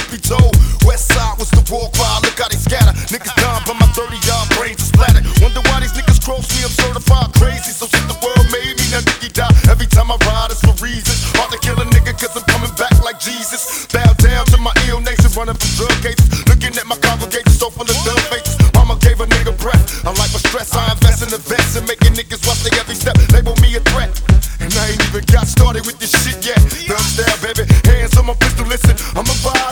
truth be told, West Side was the war cry. Look how they scatter. Niggas dying, but my 30-yard brains are splattered. Wonder why these niggas cross me, I'm certified crazy. So shit the world made me, now nigga die. Every time I ride, it's for reasons. Hard to kill a nigga, cause I'm coming back like Jesus. Bow down to my ill nation, running from drug cases. Looking at my congregation, so full of dumb faces. Mama gave a nigga breath. I like my stress, I invest in the vets and making niggas watch their every step. Label me a threat. And I ain't even got started with this shit yet.